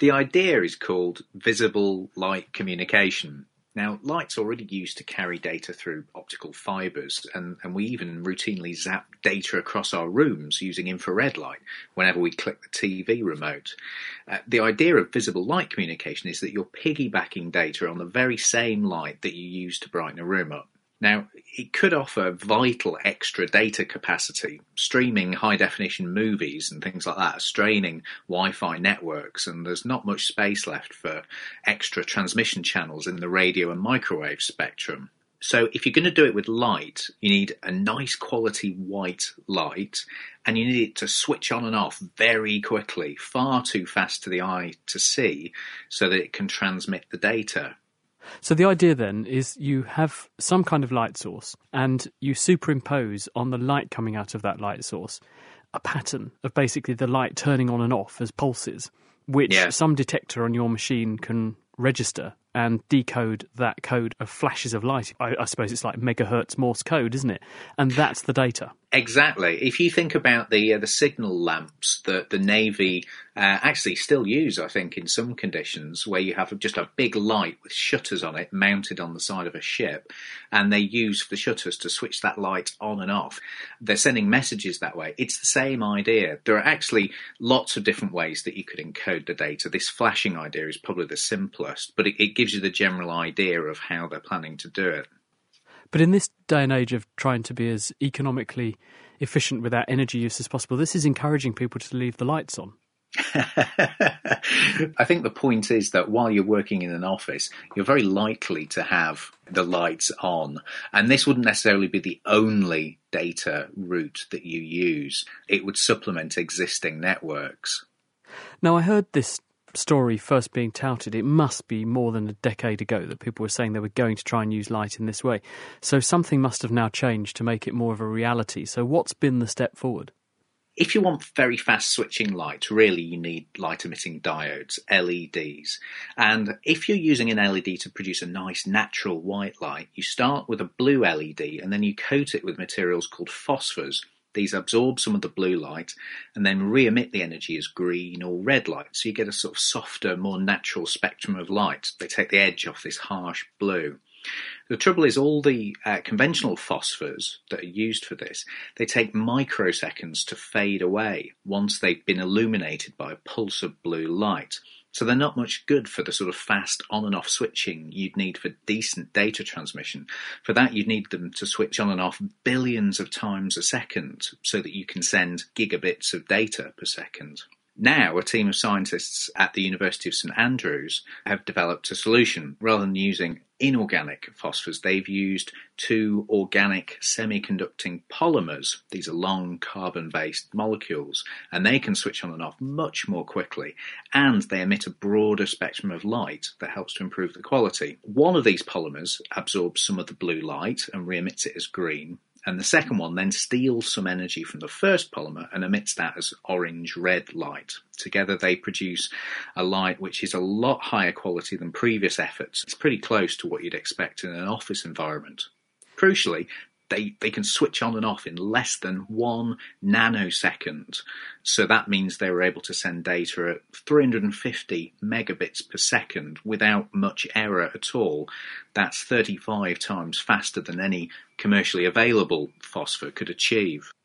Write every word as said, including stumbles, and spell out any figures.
The idea is called visible light communication. Now, light's already used to carry data through optical fibres, and, and we even routinely zap data across our rooms using infrared light whenever we click the T V remote. Uh, the idea of visible light communication is that you're piggybacking data on the very same light that you use to brighten a room up. Now, it could offer vital extra data capacity. Streaming high-definition movies and things like that are straining Wi-Fi networks, and there's not much space left for extra transmission channels in the radio and microwave spectrum. So if you're going to do it with light, you need a nice quality white light, and you need it to switch on and off very quickly, far too fast to the eye to see, so that it can transmit the data. So the idea then is you have some kind of light source and you superimpose on the light coming out of that light source a pattern of basically the light turning on and off as pulses, which yeah. some detector on your machine can register and decode that code of flashes of light. I, I suppose it's like megahertz Morse code, isn't it? And that's the data. Exactly. If you think about the uh, the signal lamps that the Navy uh, actually still use, I think, in some conditions, where you have just a big light with shutters on it mounted on the side of a ship, and they use the shutters to switch that light on and off. They're sending messages that way. It's the same idea. There are actually lots of different ways that you could encode the data. This flashing idea is probably the simplest, but it, it gives you the general idea of how they're planning to do it. But in this day and age of trying to be as economically efficient with our energy use as possible, this is encouraging people to leave the lights on. I think the point is that while you're working in an office, you're very likely to have the lights on. And this wouldn't necessarily be the only data route that you use. It would supplement existing networks. Now, I heard this story first being touted. It must be more than a decade ago that people were saying they were going to try and use light in this way. So something must have now changed to make it more of a reality. So what's been the step forward? If you want very fast switching light, really you need light emitting diodes, L E Ds. And if you're using an L E D to produce a nice natural white light, you start with a blue L E D and then you coat it with materials called phosphors. These absorb some of the blue light and then re-emit the energy as green or red light. So you get a sort of softer, more natural spectrum of light. They take the edge off this harsh blue. The trouble is all the uh, conventional phosphors that are used for this, they take microseconds to fade away once they've been illuminated by a pulse of blue light. So they're not much good for the sort of fast on and off switching you'd need for decent data transmission. For that, you'd need them to switch on and off billions of times a second so that you can send gigabits of data per second. Now, a team of scientists at the University of St Andrews have developed a solution. Rather than using inorganic phosphors, they've used two organic semiconducting polymers. These are long carbon-based molecules, and they can switch on and off much more quickly, and they emit a broader spectrum of light that helps to improve the quality. One of these polymers absorbs some of the blue light and re-emits it as green, and the second one then steals some energy from the first polymer and emits that as orange-red light. Together they produce a light which is a lot higher quality than previous efforts. It's pretty close to what you'd expect in an office environment. Crucially, they, they can switch on and off in less than one nanosecond. So that means they were able to send data at three hundred fifty megabits per second without much error at all. That's thirty-five times faster than any commercially available phosphor could achieve.